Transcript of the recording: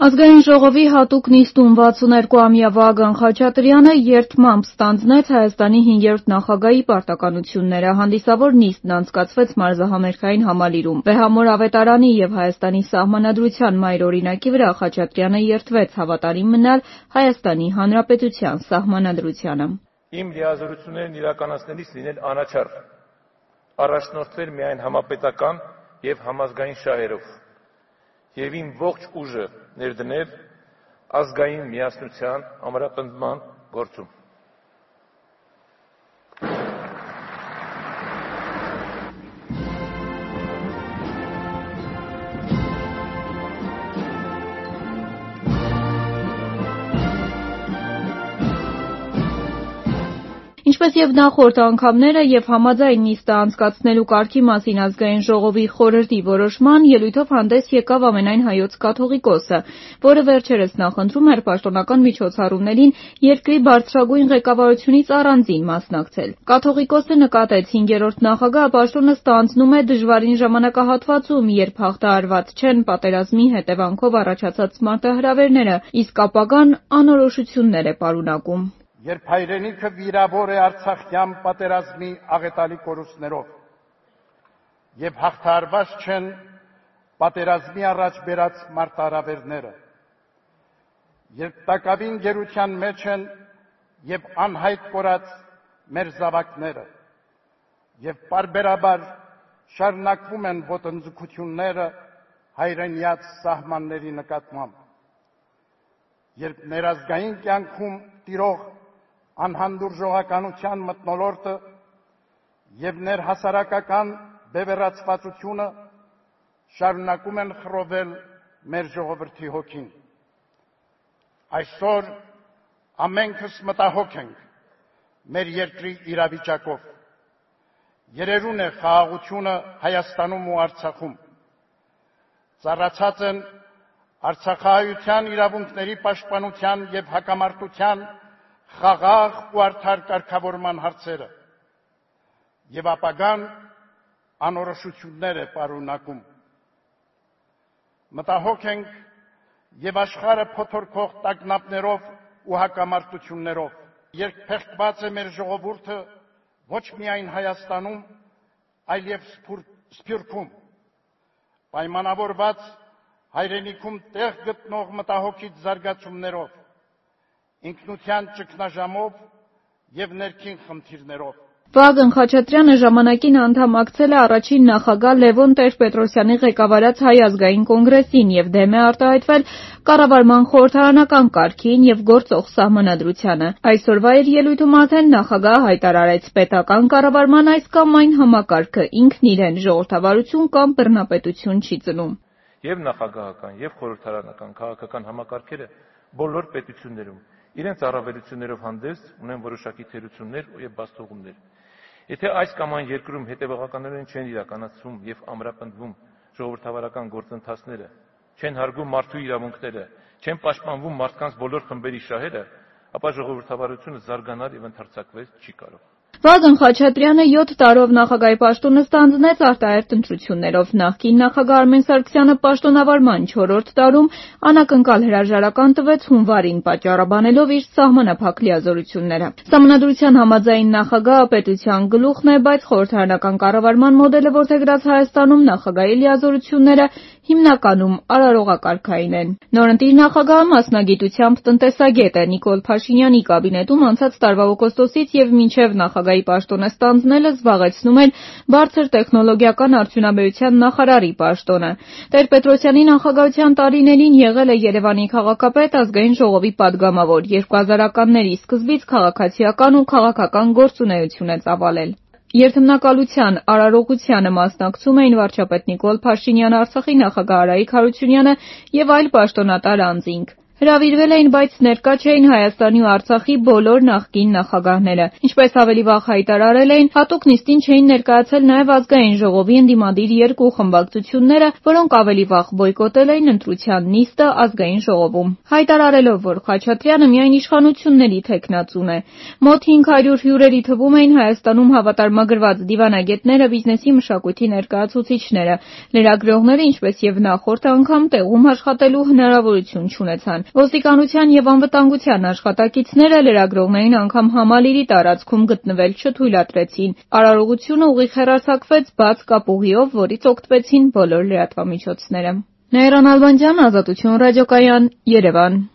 Ազգային ժողովի հատուկ նիստում 62-ամյա Վագն Խաչատրյանը երդմամբ ստանձնեց Հայաստանի 5-րդ նախագահի պարտականությունները։ Հանդիսավոր նիստն անցկացվեց Մարզահամերգային համալիրում։ Վեհամոր ավետարանի եւ Հայաստանի Սահմանադրության մայրօրինակի վրա Խաչատրյանը երդվեց հավատարիմ մնալ Հայաստանի Հանրապետության Սահմանադրությանը։ Իմ լիազորություններն իրականացնելիս լինել անաչառ, առաջնորդվել միայն համապետական եւ համազգային շահերով եւ իմ ողջ ուժը ներդնել ազգային միասնության ամրապնդման գործում։ Ինչպես եւ նախորդ անգամները եւ համաձայն նիստը անցկացնելու կարգի մասին ազգային ժողովի խորհրդի որոշման ելույթով հանդես եկավ ամենայն հայոց կաթողիկոսը, որը վերջերս նախընտրում էր պաշտոնական միջոցառումներին երկրի բարձրագույն ղեկավարությունից առանձին մասնակցել։ Կաթողիկոսը նկատեց 5-րդ նախագահը պաշտոնը ստանձնում է դժվարին ժամանակահատվածում, երբ հաղթահարված չեն պատերազմի հետևանքով առաջացած մարտահրավերները, իսկ ապագան անորոշություններ է պարունակում։ Երբ հայրենիքը վիրավոր է Արցախյան պատերազմի աղետալի կորուստներով եւ հաղթահարված չեն պատերազմի առաջ բերած մարտահրավերները, երբ տակավին գերության մեջ են եւ անհայտ կորած մեր զավակները եւ պարբերաբար շարունակվում են ոտնձգությունները հայրենիած սահմանների նկատմամբ, երբ ներազգային կյանքում տիրող անհանդուրժողականության մթնոլորտը եւ ներհասարակական բևեռացվածությունը շարունակում են խռովել մեր ժողովրդի հոգին։ Այսօր ամենքս մտահոգ ենք մեր երկրի իրավիճակով։ Երերուն է խաղաղությունը Հայաստանում ու Արցախում։ Ծառացած են արցախահայության իրավունքների պաշտպանության եւ հակամարտության խաղաղ ու արդար կարգավորման հարցերը եւ ապագան անորոշություններ է պարունակում։ Մտահոգ ենք եւ աշխարհը փոթորկող տագնապներով ու հակամարտություններով, երբ փեղկված է մեր ժողովուրդը ոչ միայն Հայաստանում, այլև Սփյուռքում, պայմանավորված հայրենիքում տեղ գտնող մտահոգիչ զարգացումներով, ինքնության ճգնաժամով եւ ներքին խնդիրներով։ Վագն Խաչատրյանը ժամանակին անդամակցել է առաջին նախագահ Լևոն Տեր-Պետրոսյանի ղեկավարած Հայ ազգային կոնգրեսին եւ դեմ է արտահայտվել կառավարման խորհրդարանական կարգին եւ գործող սահմանադրությանը։ Այսօրվա իր ելույթում արդեն նախագահը հայտարարեց պետական կառավարման այս կամ այն համակարգը ինքն իրեն ժողովրդավարություն կամ բռնապետություն չի ծնում։ Եվ նախագահական եւ խորհրդարանական քաղաքական համակարգերը բոլոր պետություններում իրենց առավելություններով հանդերձ ունեն որոշակի թերություններ եւ բացթողումներ։ Եթե այս կամ այն երկրում հետևողականորեն չեն իրականացվում եւ ամրապնդվում ժողովրդավարական գործընթացները, չեն հարգում մարդու իրավունքները, չեն պաշտպանվում մարդկանց բոլոր խմբերի շահերը, ապա ժողովրդավարությունը զարգանալ եւ ընդարձակվել չի կարող։ Վագն Խաչատրյանը 7 տարով նախագահի պաշտոնը ստանձնեց արտահերթ ընտրություններով։ Նախկին նախագահ Արմեն Սարգսյանը պաշտոնավարման 4-րդ տարում անակնկալ հրաժարական տվեց հունվարին, պատճառաբանելով իր սահմանափակ լիազորությունները։ Սահմանադրության համաձայն նախագահը պետության գլուխն է, բայց խորհրդարանական կառավարման մոդելը որդեգրած Հայաստանում նախագահի լիազորությունները հիմնականում արարողակարգային են։ Նորընտիր նախագահը մասնագիտությամբ տնտեսագետ է։ Նիկոլ Փաշինյանի կաբինետում անցած տարվա օգոստոսից եւ մինչեւ նախագահի պաշտոնը ստանձնելը զբաղեցնում էր բարձր տեխնոլոգիական արդյունաբերության նախարարի պաշտոնը։ Տեր-Պետրոսյանի նախագահության տարիներին եղել է Երևանի քաղաքապետ, ազգային ժողովի падգամավոր, 2000-ականների սկզբից քաղաքացիական ու քաղաքական գործունեություն է ծավալել։ Երթմնակալության արարողությանը մասնակցում էին վարչապետ Նիկոլ Փաշինյանը, Արցախի նախագահ Արայիկ Հարությունյանը եւ այլ պաշտոնատար անձինք։ Հրավիրվել էին, բայց ներկա չէին Հայաստանի ու Արցախի բոլոր նախկին նախագահները։ Ինչպես ավելի վաղ հայտարարել էին, հատուկ նիստին չէին ներկայացել նաև Ազգային ժողովի ընդդիմադիր երկու խմբակցությունները, որոնք ավելի վաղ բոյկոտել էին ընտրության նիստը Ազգային ժողովում, հայտարարելով, որ Խաչատրյանը միայն իշխանությունների թեկնածուն է։ Մոտ 500 հյուրերի թվում էին Հայաստանում հավատարմագրված դիվանագետները, բիզնեսի, մշակույթի ներկայացուցիչները։ Լրագրողները, ինչպես եւ նախորդ անգամ, տեղում աշխատելու հնարավորություն չունեցան։ Ոստիկանության եւ անվտանգության աշխատակիցները լրագրողներին անգամ Համալիրի տարածքում գտնվել չթույլատրեցին։ Արարողությունը ուղիղ հեռարձակվեց բաց կապուղիով, որից օգտվեցին բոլոր լրատվամիջոցները։ Նաիրա Նալբանդյան, Ազատություն ռադիոկայան, Երևան։